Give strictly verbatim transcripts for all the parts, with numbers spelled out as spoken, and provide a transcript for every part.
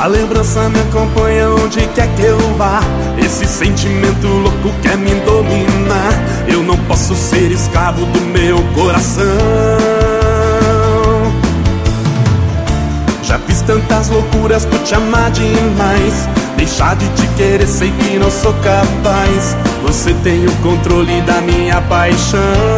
A lembrança me acompanha onde quer que eu vá. Esse sentimento louco quer me dominar. Eu não posso ser escravo do meu coração. Já fiz tantas loucuras por te amar demais. Deixar de te querer, sei que não sou capaz. Você tem o controle da minha paixão.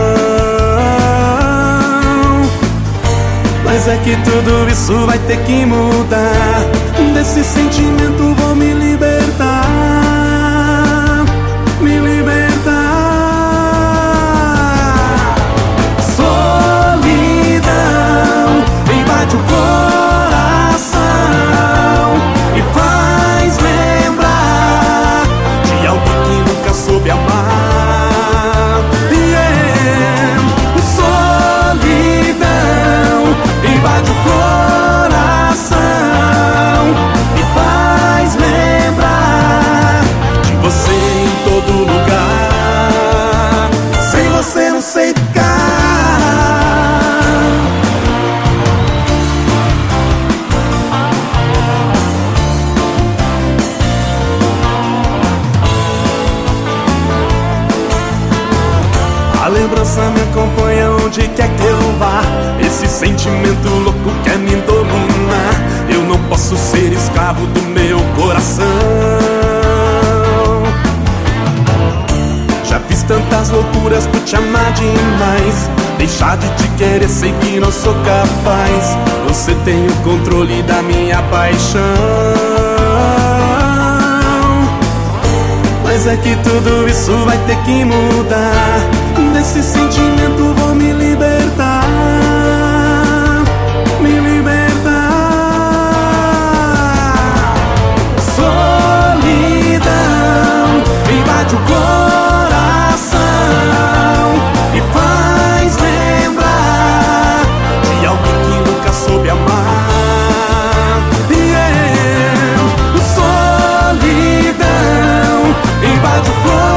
Mas é que tudo isso vai ter que mudar. Desse sentimento vou me libertar. Me libertar. Solidão invade o coração e faz lembrar de alguém que nunca soube amar. Yeah. Solidão invade o coração e faz lembrar de você em todo lugar. Sem você não sei ficar. A lembrança me acompanha onde quer que eu vá. Esse sentimento louco quer me dominar. Eu não posso ser escravo do meu coração. Já fiz tantas loucuras por te amar demais. Deixar de te querer, sei que não sou capaz. Você tem o controle da minha paixão. Mas é que tudo isso vai ter que mudar. Desse sentimento vou me libertar. Me libertar. Solidão invade o coração e faz lembrar de alguém que nunca soube amar. Yeah. Solidão invade o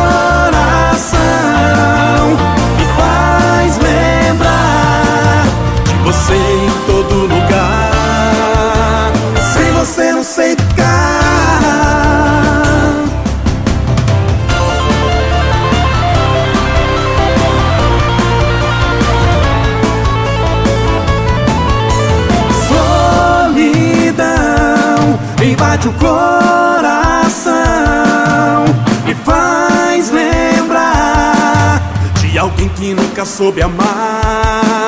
coração e faz lembrar de você em todo lugar. Sem você não sei ficar. Solidão invade o coração e faz lembrar de alguém que nunca soube amar.